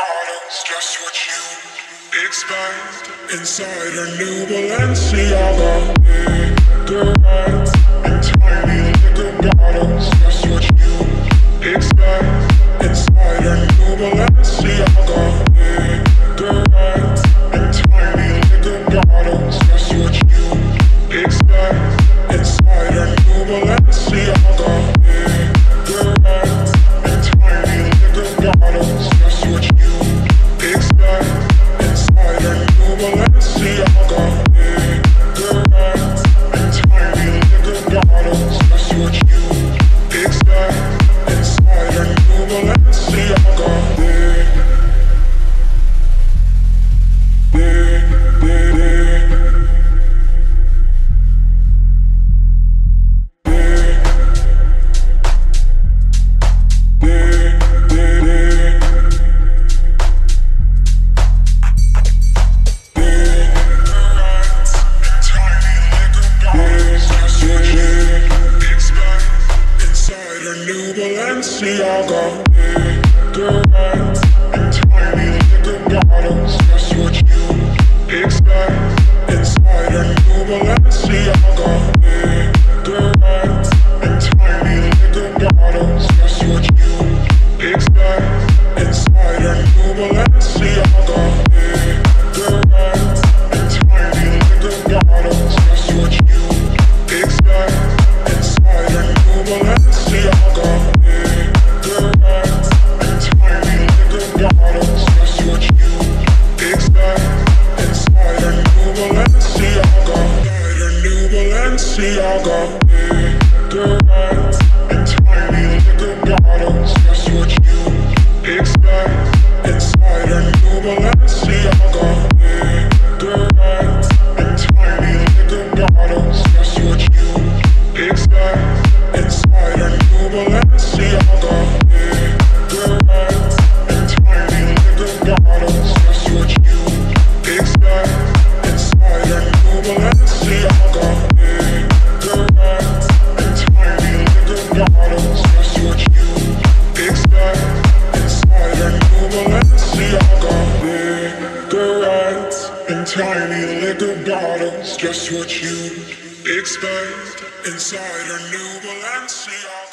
bottles, just what you expect. Inside her new Balenciaga, cigarettes and tiny liquor bottles, just what you expect. Inside her new Balenciaga, cigarettes and tiny liquor bottles, just what you expect. Inside her new Balenciaga, cigarettes and tiny liquor bottles, just what you expect. Inside her new Balenciaga, cigarettes and tiny liquor bottles, just what you expect. Inside her new Balenciaga. Balenciaga, cigarettes and tiny liquor bottles, just what you expect. Inside her new Balenciaga, cigarettes and tiny liquor bottles, just what you expect. Inside her new Balenciaga, cigarettes and tiny liquor bottles, just what you expect. Inside her new Balenciaga. Balenciaga, cigarettes and tiny liquor bottles, just what you expect. Inside her new Balenciaga, cigarettes and tiny liquor bottles, just what you expect. Inside her new Balenciaga, cigarettes and tiny liquor bottles, just what you expect. Inside her new Balenciaga. Tiny liquor bottles, just what you expect. Inside her new Balenciaga.